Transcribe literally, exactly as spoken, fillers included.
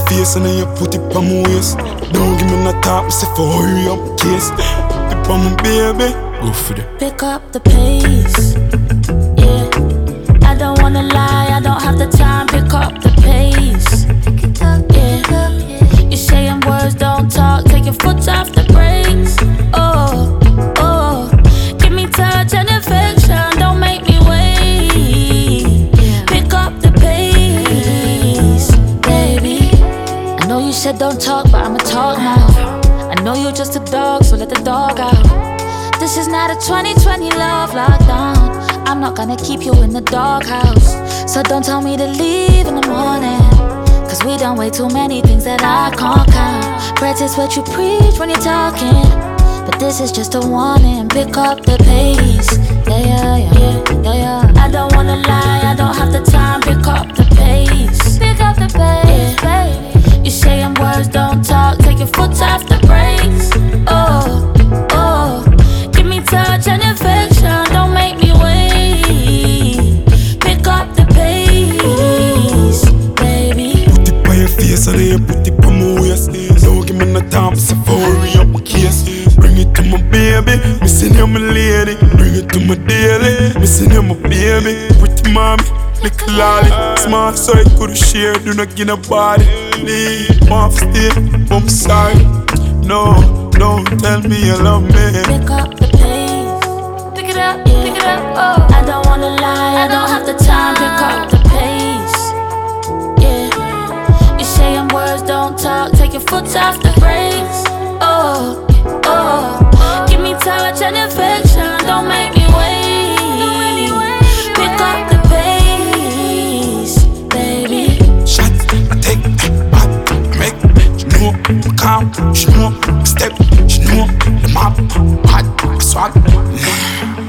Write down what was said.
your face and then you put it on my waist. Don't give me no talk, me say for hurry up case. Put it on my baby, go for it. Pick up the pace, yeah. I don't wanna lie, I don't have the time. Pick up the pace, yeah. You saying words, don't talk. Take your foot off the brakes. Oh, oh. Give me touch and affection. Don't make me wait. Pick up the pace, baby. I know you said don't talk, but I'ma talk now. I know you're just a dog, so let the dog out. This is not a twenty twenty love lockdown. I'm not gonna keep you in the doghouse. So don't tell me to leave in the morning, cause we done way too many things that I can't count. Practice what you preach when you're talking, but this is just a warning. Pick up the pace, yeah, yeah, yeah, yeah, yeah. I don't wanna lie, I don't have the time. Pick up the pace, pick up the pace, yeah. Baby. You saying words, don't talk. Take your foot off the brakes. Oh, oh. Give me touch and affection. Don't make me wait. Pick up the pace, baby. Put it on your face and then you put it on my waist. Don't give me no time, so for hurry up my case. Bring it to my baby, missing you my lady. Bring it to my daily, missing you my baby. Pretty mommy, little lolly. Smart so it could share, do not get a body. Leave, off still, I'm sorry. No, don't tell me you love me. Pick up the pace, pick it up, yeah. Pick it up, oh. I don't wanna lie, I don't have the time. Pick up the pace, yeah. You saying words, don't talk. Take your foot off the brakes. Oh, oh. Give me touch and affection. Don't make me wait. Pick up the pace, baby. Shot, I take that, I make. She know my calm, she know my step, she know the map, hot, I swag.